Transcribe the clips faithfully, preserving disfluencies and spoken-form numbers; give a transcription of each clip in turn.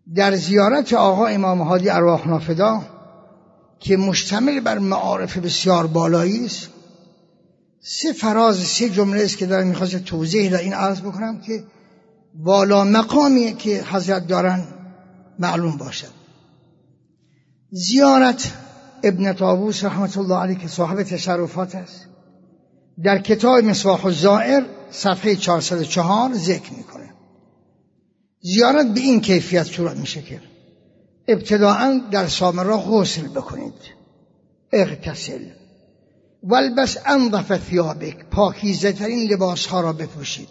در زیارت آقا امام هادی ارواحنا فدا که مشتمل بر معارف بسیار بالایی است، سه فراز سه جمله است که دارم میخواست توضیح در این عرض بکنم که بالا مقامی که حضرت دارن معلوم باشد. زیارت ابن طاووس رحمت الله علیه که صاحب تشرفات است در کتاب مصباح الزائر صفحه چهارصد و چهار ذکر میکنه. زیارت به این کیفیت صورت میشه که ابتداءً در سامرا غسل بکنید، اغتسل، والبس انظف ثیابک، پاکیزه ترین لباس ها را بپوشید،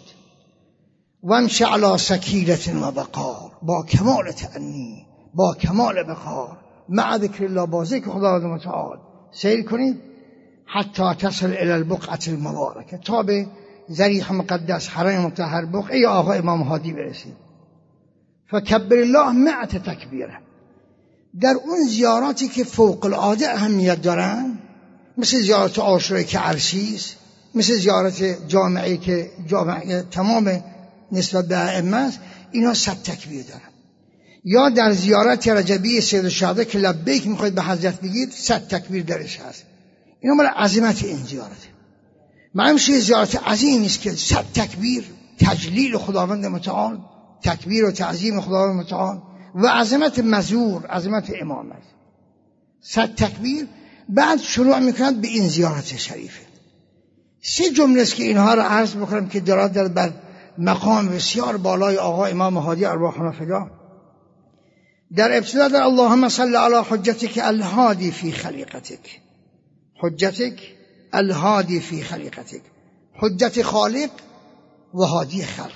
وامش علی سکینة و وقار، با کمال تأنی، با کمال وقار، مع ذکر الله، با ذکر خداوند متعال سیر کنید، حتی تصل الی البقعة المبارکه، تا به ضریح مقدس حرم مطهر بقعه آقا امام هادی برسید. فکبر الله مع تکبیره. در اون زیاراتی که فوق العاده اهمیت دارن، مثل زیارت عاشورا که عرشی است، مثل زیارت جامعه که جامعه تمام نسبت به ائمه است، اینا صد تکبیر دارن. یا در زیارت رجبی سید الشهدا که لبیک میخواید به حضرت بگید، صد تکبیر درش هست. اینا مال عظمت این زیارت. معلوم شده زیارت عظیمی است که صد تکبیر تجلیل خداوند متعال، تکبیر و تعظیم خداوند متعال و عظمت مزور، عظمت امام است. صد تکبیر. بعد شروع میکنند به این زیارت شریفه. سه جمله است که اینها رو عرض بکنم که دارد در بر مقام بسیار بالای آقا امام هادی ارواحنا فدا. در ابتدا در اللهم صل علی حجتک الهادی فی خلیقتک، حجتک الهادی فی خلیقتک، حجت خالق و هادی خلق.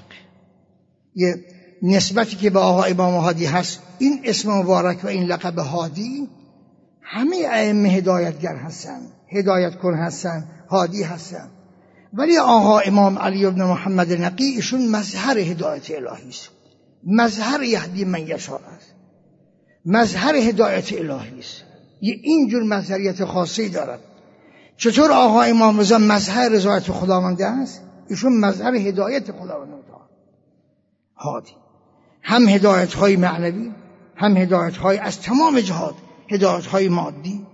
یه نسبتی که به آقا امام هادی هست، این اسم مبارک و این لقب هادی، همه ائمه هدایتگر هستن، هدایت کن هستن، هادی هستن، ولی آقا امام علی بن محمد نقی ایشون مظهر هدایت الهی است، مظهر یهدی من یشاء است، مظهر هدایت الهی است. یه اینجور مظهریت خاصی دارد. چطور آقا امام رضا مظهر رضایت خداوند است، ایشون مظهر هدایت خداوند است. هادی هم هدایت های معنوی، هم هدایت های از تمام جهات، هدایت های مادی.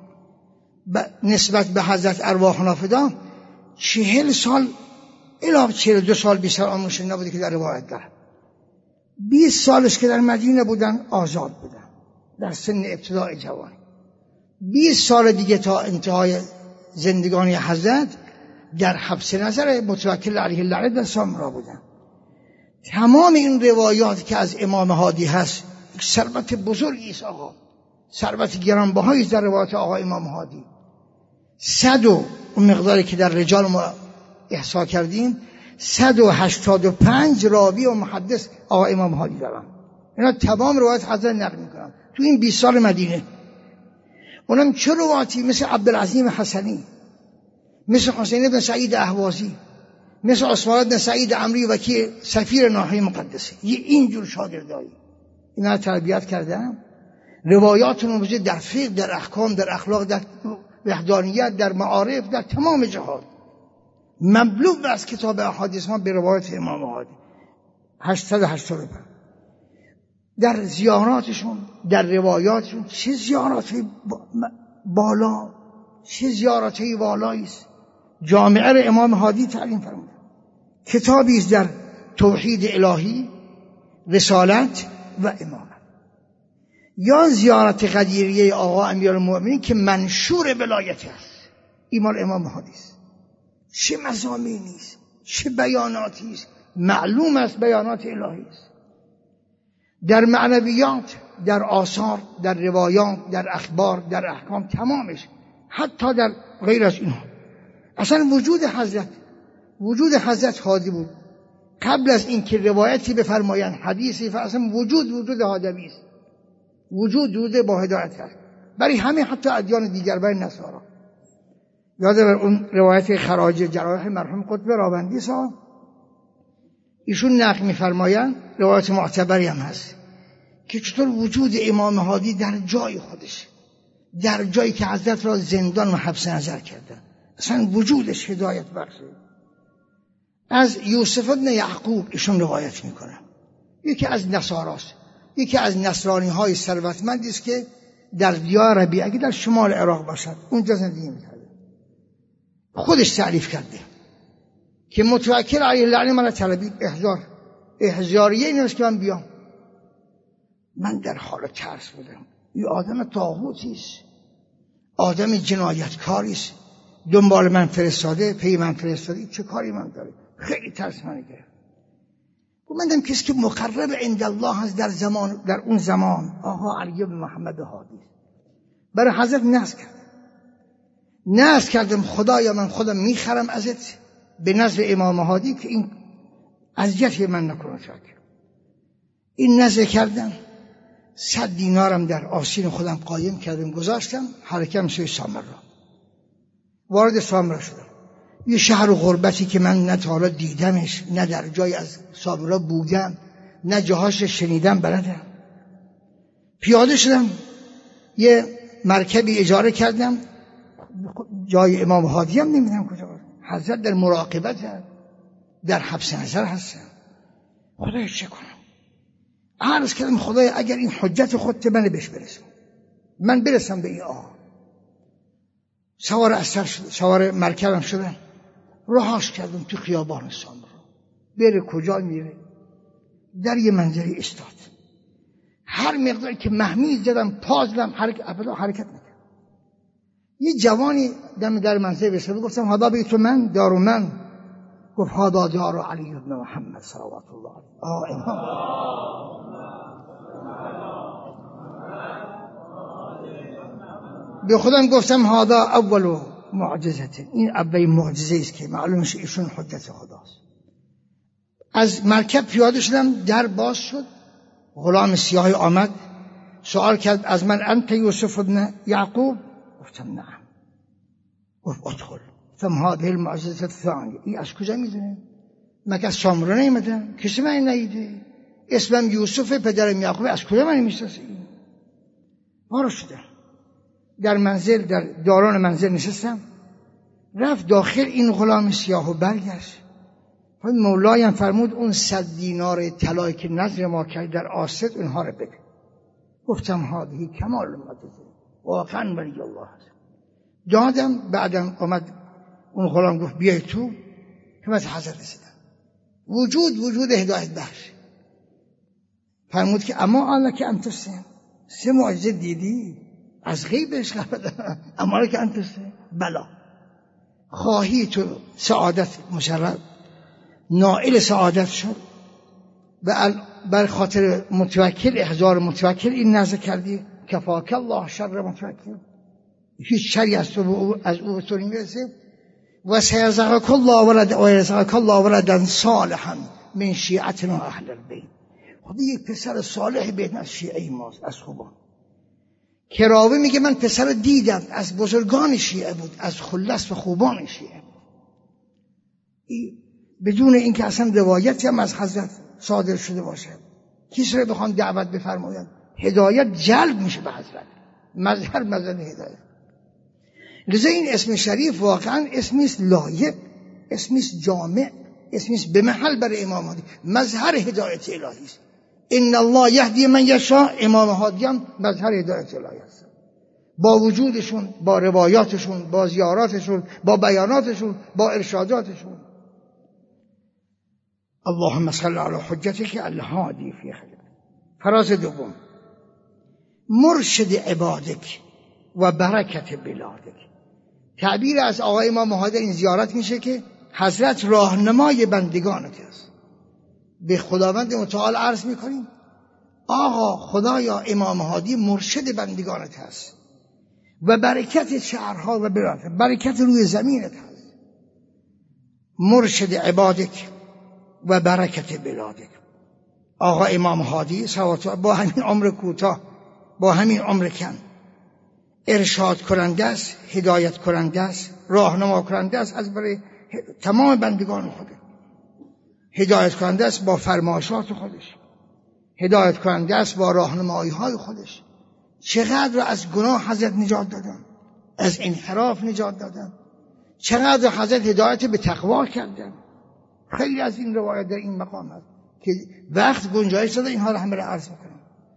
نسبت به حضرت ارواحنا فدا چهل سال الی چهل و دو سال بیشتر آموزش نبوده که در روایت دارد. بیست سالش که در مدینه بودن آزاد بودن در سن ابتدای جوانی. بیست سال دیگه تا انتهای زندگانی حضرت در حبس نظر متوکل علیه اللعنه در سامرا بودن. تمام این روایات که از امام هادی هست ثروت بزرگی است آقا، ثروت گرانبهایی است در روایات آقا امام هادی. صد و اون مقداری که در رجال ما احصا کردیم، صد و هشتاد و پنج راوی و محدث آقا امام هادی دارن. اینا تمام روایات حضرت نقل میکنن تو این بیست سال مدینه. اونم چه روایاتی؟ مثل عبدالعظیم حسنی، مثل حسین بن سعید اهوازی، مثل عثمان بن سعید عمری وکی سفیر ناحیه مقدسه. یه اینجور شاگردایی اینا تربیت کردن. روایاتون موجود در فقه، در احکام، در اخلاق، در وحدانیت، در معارف، در تمام جهات مملو از کتاب احادیث ما به روایت امام هادی. هشتصد و هشتاد و پنج در زیاراتشون، در روایاتشون چه زیاراتی بالا، چه زیاراتی بالایی است. جامعه را امام هادی تعلیم فرمود. کتابی است در توحید الهی، رسالت و امامت. یا زیارت قدیریه آقا امیرالمؤمنین که منشور ولایت است، ایمان امام هادی است. چه مضامینی است، چه بیاناتی است، معلوم است بیانات الهی است. در معنویات، در آثار، در روایات، در اخبار، در احکام، تمامش، حتی در غیر از اینها. اصلا وجود حضرت وجود حضرت هادی بود. قبل از اینکه روایتی بفرمایند، حدیثی، اصلا وجود وجود هادوی است. وجود وجود با هدایت است. برای همه حتی ادیان دیگر، برای نصارا. یاد بر اون روایت خراج جراح مرحوم قطب راوندی صاحب، ایشون نقل می‌فرمایند، روایت معتبری هم هست که چطور وجود امام هادی در جای خودش، در جایی که حضرت را زندان و حبس نظر کردن، اصلا وجودش هدایت بخشه. از یوسف بن یعقوب ایشون روایت میکنه، یکی از نصاراست. یکی از نصرانی های ثروتمندی است که در دیار ربیع اگه در شمال عراق باشد اونجا زندگی میکرده. خودش تعریف کرده که متوکل علیه لعنه من طلبید احضار احضاریه نوشت که من بیام. من در حال ترس بودم. این آدم طاغوتی است، آدم جنایتکاری است، دنبال من فرستاده، پی من فرستاده، چه کاری من داره؟ خیلی ترس من گرفت. من دیدم کسی که مقرب عند الله هست در زمان، در اون زمان آقا علی بن محمد هادی برای حضرت نذر کرد. نذر کردم خدایا من خودم میخرم ازت به نذر امام هادی که این اذیت من نکنه. این نذر کردم، صد دینارم در آستین خودم قایم کردم گذاشتم، حرکم سوی سامرا. وارد سامرا شدم. یه شهر و غربتی که من نه تا حالا دیدمش، نه در جای از سامرا بودم، نه جاهاش شنیدم بلدم. پیاده شدم، یه مرکبی اجاره کردم، جای امام هادی هم نمیدونم کجا بود. حضرت در مراقبت هست، در حبس نظر هستم. خدایا چه کنم؟ عرض کردم خدایا اگر این حجت خودت من بهش برسم، من برسم به این آقا. سوار اثر شد، سوار مرکبم شدم، راهاش کردم تو خیابان سامرا. بره کجا میره؟ در یه منظری استاد. هر مقداری که محمیز زدم، پا زدم، حرکت ابدا حرکت نکرد. یه جوانی دم در منزل رسید، گفتم هادا بیت من، دارو من. گفت هادا دارو علی بن محمد صلوات الله علیه. آه امام. به خودم گفتم هادا اول معجزه، این اولین معجزه است که معلوم شه ایشون حجت خداست. از مرکب پیاده شدم، در باز شد، غلام سیاهی آمد، سوال کرد از من انت یوسف ابن یعقوب؟ گفتم نعم. گفت ادخل. گفتم هذه المعجزه الثانیه. این از کجا میدونه؟ مگه از سامرا نیومدم؟ کسی من ندیده. اسمم یوسف، پدرم یعقوب، از کجا من میشناسه؟ وارد شدم در منزل، در داران منزل نشستم. رفت داخل، این غلام سیاه و برگشت. مولایم فرمود اون صد دینار طلایی که نذر ما کرد در آست اونها رو بده. گفتم هذه کمال المعجزه، واقعا ولی الله هست. دادم. بعدم آمد اون غلام گفت بیای تو، که از حضرت رسیدم. وجود وجود هدایت بخش. فرمود که اما آنها که انترسیم سه معجزه دیدی از غیبش خبر، اما که انترسیم بلا خواهی تو سعادت مشرف نائل سعادت شد و بر خاطر متوکل، احضار متوکل این نذر کردی. کفاک الله شر متوکل، هیچ شری از تو از او به تو نمیرسه. و سیرزقک الله ولد و یرزقک الله ولدا صالحا من شیعتنا اهل البیت. خدا یک پسر صالح بیت از شیعه ماست، از خوبان. کراوی میگه من پسر دیدم از بزرگان شیعه بود، از خلص و خوبان شیعه بود. بدون اینکه اصلا روایتی هم از حضرت صادر شده باشه. کسی رو بخوان دعوت بفرمایند، هدایت جلب میشه به حضرت. مظهر مظهر هدایت. لذا این اسم شریف واقعا اسمی است لایق، اسمی است جامع، اسمی است به محل برای امام هادی. مظهر هدایت الهی است. ان الله یهدی من یشاء. امام هادی هم مظهر هدایت الهی است. با وجودشون، با روایاتشون، با زیاراتشون، با بیاناتشون، با ارشاداتشون. اللهم صل علی حجتک الهادی فی خلقک. فراز دوم، مرشد عبادک و برکت بلادک. تعبیر از آقای امام هادی این زیارت میشه که حضرت راهنمای بندگانت است. به خداوند متعال عرض میکنیم آقا خدایا امام هادی مرشد بندگانت هست و برکت شهرها و بلادت، برکت روی زمینت هست. مرشد عبادک و برکت بلادک. آقا امام هادی صلوات با همین عمر کوتاه، با همین عمر کم، ارشاد کننده است، هدایت کننده است، راهنما کننده است از برای تمام بندگان خود. هدایت کننده است با فرمایشات خودش، هدایت کننده است با راهنمایی های خودش. چقدر از گناه حضرت نجات دادن، از انحراف نجات دادن، چقدر حضرت هدایت به تقوا کردن. خیلی از این روایت در این مقام هست که وقت گنجایش داده اینها را همه را عرض میکنم.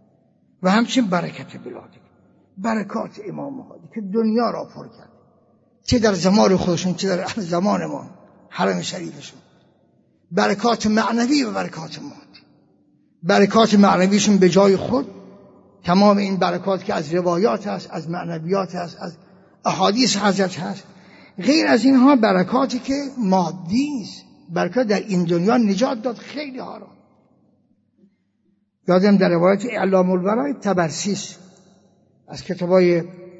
و همچنین برکت بلادی، برکات امام هادی که دنیا را پر کرد، چه در زمان خودشون چه در زمان ما، حرم شریفشون، برکات معنوی و برکات مادی. برکات معنویشون به جای خود، تمام این برکات که از روایات هست، از معنویات هست، از احادیث حضرت هست. غیر از اینها برکاتی که مادی است، برکات در این دنیا نجات داد خیلی ها را. یادم در روایت اعلام الورای طبرسی از کتابای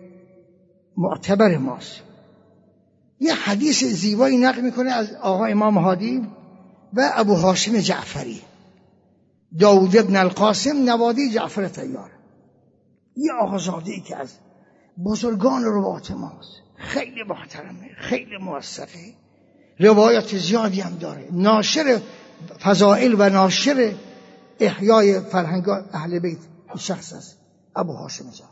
معتبر ماست، یه حدیث زیبایی نقل میکنه از آقا امام هادی و ابو هاشم جعفری، داود ابن القاسم نوادی جعفر طیار، یه آقازاده‌ای که از بزرگان روات ماست، خیلی محترمه، خیلی موثقه، روایات زیادی هم داره، ناشر فضائل و ناشر احیای فرهنگ اهل بیت شخص است ابو هاشم جعفری.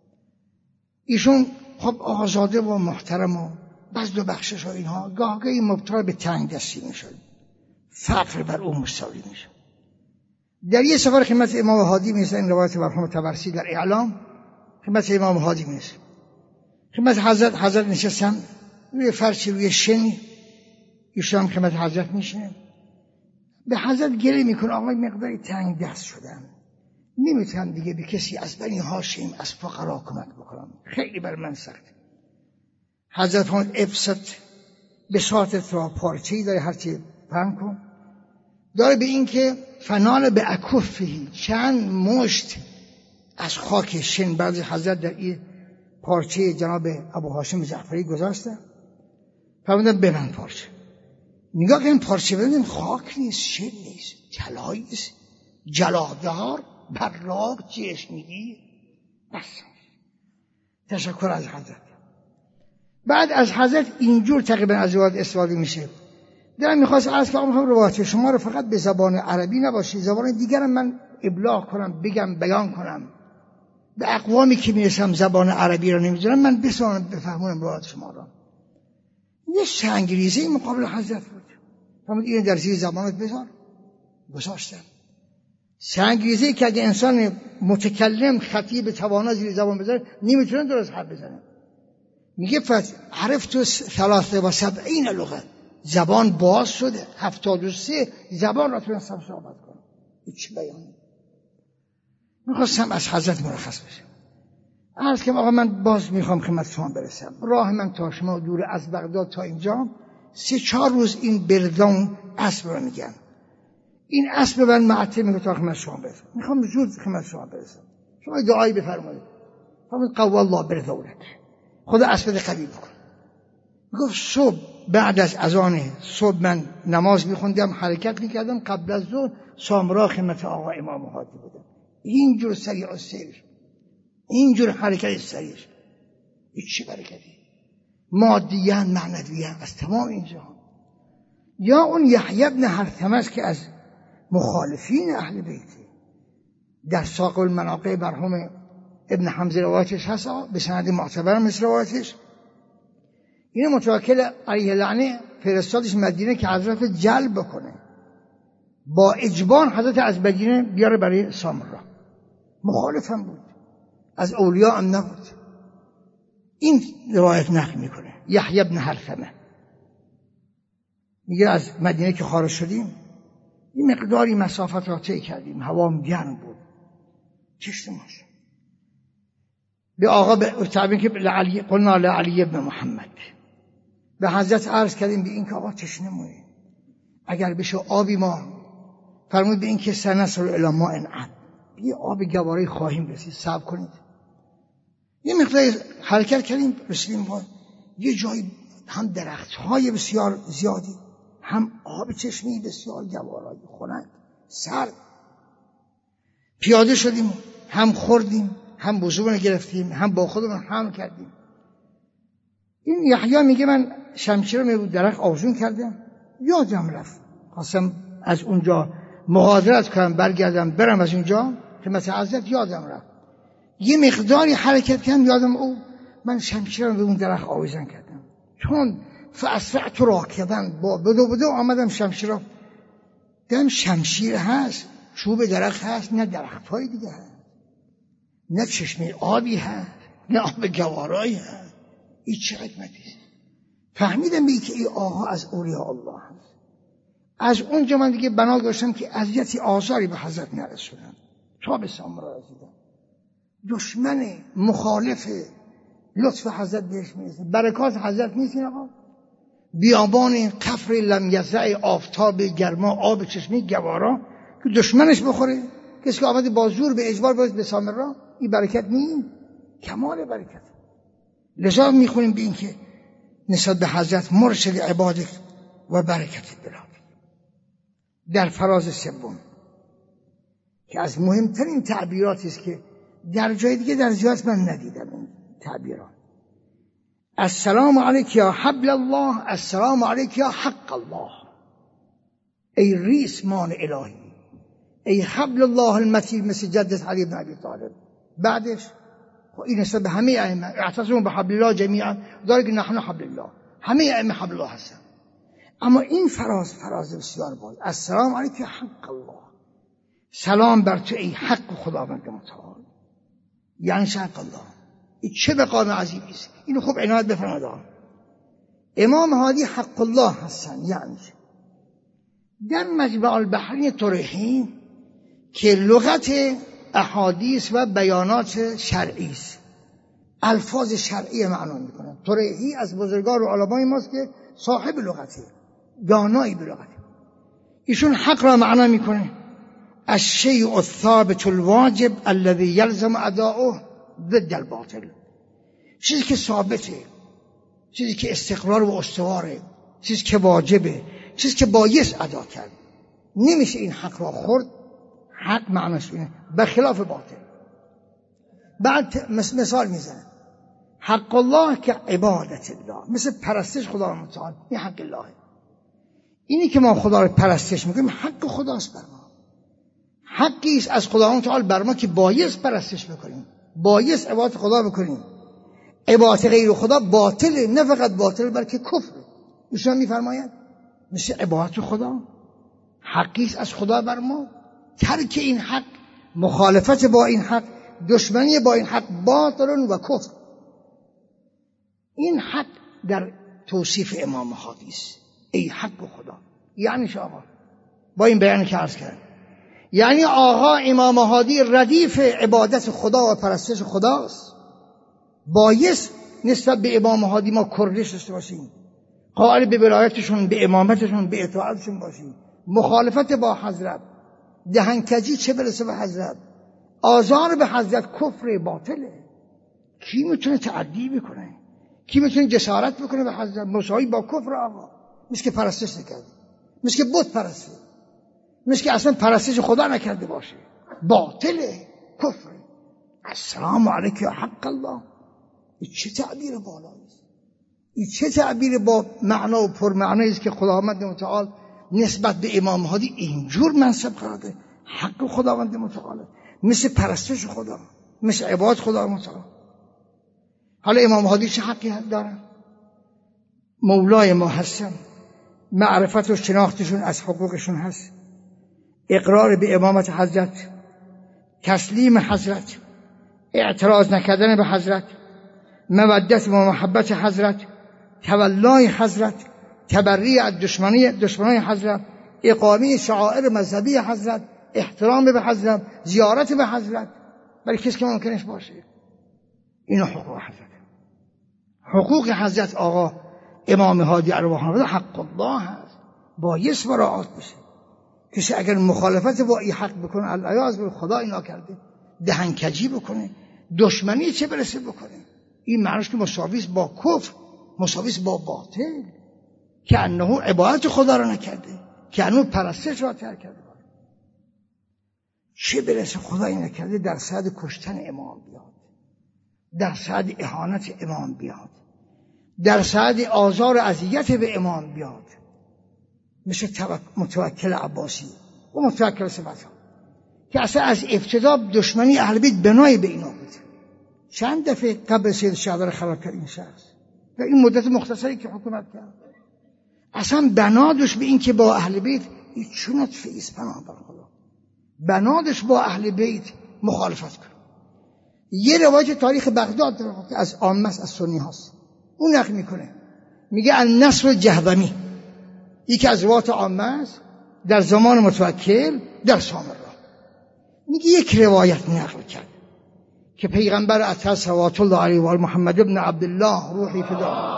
ایشون خب آقازاده و محترم و بذل و بخشش و اینها، گاهی مبتلا به تنگ دستی میشد، فقر بر او مستولی میشد. در یه سفر خدمت امام هادی میرسه، این روایت مرحوم طبرسی در اعلام، خدمت امام هادی میرسه، خدمت حضرت حضرت نشستن روی فرشی روی شنی، ایشون خدمت حضرت میشینه، به حضرت گله میکنه آقای مقداری تنگ دست شدم، نمیتونم دیگه به کسی از بنی هاشم از فقرا کمک بکنم، خیلی بر من سخت. حضرت فرمود ابسط بساطت را، پارچه‌ای داره هرچی پهن کن، داره به این که فنال به اکفهی، چند مشت از خاک شن بعضی حضرت در این پارچه جناب ابو هاشم جعفری گذاشته، فرمودن ببند پارچه. نگاه که این پارچه ببینیم خاک نیست، شن نیست، طلایی است، جلادار، براق، چشمگیر. بس تشکر از حضرت. بعد از حضرت اینجور تقریبا از روایت استفاده میشه. دلم میخواست عرض که آقا روایت شما رو فقط به زبان عربی نباشه، زبان دیگرم من ابلاغ کنم، بگم، بیان کنم، به اقوامی که میرسم زبان عربی رو نمیدونم من بسوانم بفهمونم روایت شما رو. یه سنگریزه مقابل حضرت بود، فرمود اینو در زیر زبانت بذار، گذاشتم. سنگریزه که اگه انسان متکلم خطیب توانا زیر زبان بذاره نمیتونه درست حرف بزنه. میگه فت عرفت ثلاثه و سبعین لغت، زبان باز شده، هفتاد و سه زبان را تونستم صحبت کنم. هیچ بیانی. میخواستم از حضرت مرخص بشم. عرض که آقا من باز میخوام خدمت شما برسم، راه من تا شما دور از بغداد تا اینجا سه چهار روز این بردان اسب رو میگن، این اسب من معطل میگه تا خدمت شما برسم، میخوام زود خدمت شما برسم، شما دعایی بفرمایید. فرمود قوا الله برذولک، خدا اسب قوی بکن. میگفت صبح بعد از اذان صبح من نماز میخوندم، حرکت میکردم، قبل از ظهر سامرا خدمت آقا امام هادی بودم. اینجور سریع و سیر، اینجور حرکت سریعش، هیچ برکتی مادیاً معنویاً از تمام این جهان. یا اون یحیی بن حرثمه است که از مخالفین اهل بیتی، در ساق المناقب مرحوم ابن حمزه روایتش هست به سند معتبر مثل روایتش. این متوکل علیه لعنه فرستادش مدینه که حضرت جلب بکنه، با اجبار حضرت از مدینه بیاره برای سامرا. مخالفم بود، از اولیاء هم نبود. این روایت نقل میکنه یحیی بن حرثمه، میگه از مدینه که خارج شدیم این مقداری مسافت را طی کردیم، هوا گرم بود، چشم ماش به آقا به تعبیر که لعلی قلنا لعلی ابن محمد، به حضرت عرض کردیم به این که آقا تشنه موییم، اگر بشه آبی ما، فرمود به این که سنصل الی ماء عذب، یه آب گواره خواهیم رسید، صبر کنید. یه مقدار حرکت کردیم، رسیدیم با یه جایی هم درخت‌های بسیار زیادی، هم آب چشمی بسیار گوارایی خنک سرد. پیاده شدیم، هم خوردیم، هم وضوء گرفتیم، هم با خودمون حمل کردیم. این یحیی میگه من شمشیر رو درخت آویزون کردم، یادم رفت، خواستم از اونجا مغادرت کنم برگردم برم از اونجا که مثلا حضرت یادم رفت. یه مقداری حرکت کردم، یادم او من شمشیر رو به اون درخت آویزون کردم، چون فاسرعت راکبا، با بدو بدو آمدم شمشیر رو دیدم شمشیر هست، چوب درخت هست، نه درخت های دیگه هست. نه چشمه آبی هست، نه آب گوارایی هست. این چه حکمتیست؟ فهمیدم بی که این آقا از اولیاء الله هست. از اونجا من دیگه بنا گذاشتم که اذیتی آثاری به حضرت نرسونم تا به سامرا رسیدم. دشمن مخالف لطف حضرت بهش میرسه. برکات حضرت نیست این آقا؟ بیابان کفر لم یزرع، آفتاب گرما، آب چشمی گوارا که دشمنش بخوره، کسی که آمده با زور به اجبار باید به سامرا، این برکت نیست؟ کمال برکت. لذا میخونیم به این که نسبت به حضرت مرشد عبادت و برکت بلاد. در فراز سوم که از مهمترین تعبیراتی است که در جای دیگه در زیاد من ندیدم این تعبیرات. السلام علیک یا حبل الله، السلام علیک یا حق الله. ای ریسمان الهی، ای حبل الله المتین، مثل جدت علی بن ابی طالب. بعدش این نسبت به همه ائمه، اعتصموا بحبل الله جمیعا، داره که نحن حبل الله، همه ائمه حبل الله هستن. اما این فراز فراز بسیار باید. السلام علیک یا حق الله، سلام بر تو ای حق خداوند متعال. یعنی حق الله، این چه مقام عظیمی است. اینو خوب عنایت بفرمایید. امام هادی حق الله هستن. یعنی در مجمع البحرین طریحی که لغت احادیث و بیانات شرعی است، الفاظ شرعی معنا میکنن. طریحی از بزرگان و علمای ماست که صاحب لغته، دانایی به لغته. ایشون حق را معنا میکنه الشیء الثابت الواجب الذي يلزم اداؤه ضد الباطل. چیزی که ثابته، چیزی که استقرار و استواره، چیزی که واجبه، چیزی که بایست ادا کرد. نمیشه این حق را خورد. حق معناش اینه بخلاف باطل. بعد مثال میزنه حق الله که عبادت الله، مثل پرستش خدا متعال، این حق الله. اینی که ما خدا رو پرستش میکنیم حق خداست بر ما. حقی است از خدا متعال بر ما که بایست پرستش بکنیم، بایست عبادت خدا بکنیم. عبادت غیر خدا باطله، نه فقط باطل بلکه کفر. ایشون میفرماید مثل عبادت خدا حقی است از خدا بر ما. ترک این حق، مخالفت با این حق، دشمنی با این حق باطل و کفر. این حق در توصیف امام هادی است، ای حق خدا. یعنی آقا با این بیان که عرض کردم، یعنی آقا امام هادی ردیف عبادت خدا و پرستش خداست. بایست نسبت به امام هادی ما کرش داشته باشیم، قائل به ولایتشون، به امامتشون، به اطاعتشون باشیم. مخالفت با حضرت، دهنکجی چه برسه به حضرت، آزار به حضرت کفر باطله. کی میتونه تعدی بکنه؟ کی میتونه جسارت بکنه به حضرت؟ مساوی با کفر. آقا مثل که پرستش نکرده، مثل که بت پرسته، مثل که اصلا پرستش خدا نکرده باشه، باطله، کفر. السلام علیک یا حق الله. این چه تعبیر بالایی است، این چه تعبیر با معنا و پرمعنایی است که خداوند متعال نسبت به امام هادی اینجور منصب قرار ده. حق خداوند متعال مثل پرستش خدا، مثل عبادت خدا متعال. حالا امام هادی چه حقی دارن؟ مولای ما هستن، معرفت و شناختشون از حقوقشون هست، اقرار به امامت حضرت، تسلیم حضرت، اعتراض نکردن به حضرت، مودت و محبت حضرت، تولای حضرت، تبری از دشمنی دشمنان حضرت، اقامه شعائر مذهبی حضرت، احترام به حضرت، زیارت به حضرت، برای کسی که ممکنش باشه. اینا حقوق حضرت. حقوق حضرت آقا امام هادی ارواح حق الله هست، بایست مراعات بشه. کسی اگر مخالفت با این حق بکنه، العیاذ بالله خدا اینا کرده، دهنکجی بکنه، دشمنی چه برسه بکنه، این معنیش که مساویس با کفر، مساویس با باطل، که انه عبادت خدا را نکرده، که انه پرستش را ترک کرده. چه برسه خدا این نکرده در صد کشتن امام بیاد، در صد اهانت امام بیاد، در صد آزار و اذیت به امام بیاد، مثل متوکل عباسی و متوکل صفت ها که اصلا از ابتدا دشمنی اهل بیت بنای به اینا بود. چند دفعه قبل سید شهدا خراب کرد این شخص و این مدت مختصری که حکومت کرد، اصلا بنادش به این که با اهل بیت این چونت فیس پناه بر خدا، بنادش با اهل بیت مخالفت کرد. یه روایت تاریخ بغداد داره که از عامه از سنی هاست، اون نقل میکنه، میگه النصر جهضمی، یکی از روایات عامه است در زمان متوکل در سامرا. میگه یک روایت نقل کرد که پیغمبر اطهر صلوات الله علیه و آله محمد ابن عبدالله روحی فدا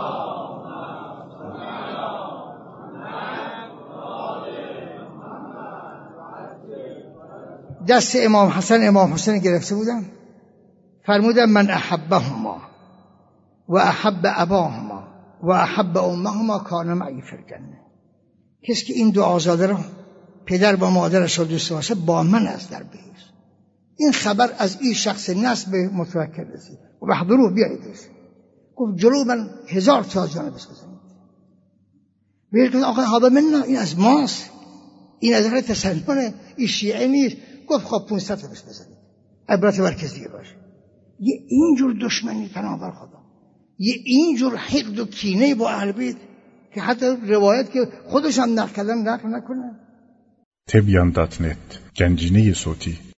دست امام حسن امام حسین گرفته بودن، فرمودن من احبهما و احب اباهما و احب امهما کان معی فی الجنه. کسی که این دو آزاده را پدر و مادرش را دوست داشته با من است در بهشت. این خبر از این شخص نسب متوکل رسید و بحضروه بیاییدش. گفت جلو من هزار تا جانبش بزنید. بهش گفت آقا هذا منا، این از ماست، این از اهل تسننه، این شیعه نیست. گفت خب پونصد تا بهش بزنید، عبرت بر کسی دیگه باشه. یه اینجور دشمنی پناهبر خدا، یه اینجور حقد و کینه با اهل بیت که حتی روایت که خودش هم نقل کردن نقل نکنه. تبیان دات نت گنجینه صوتی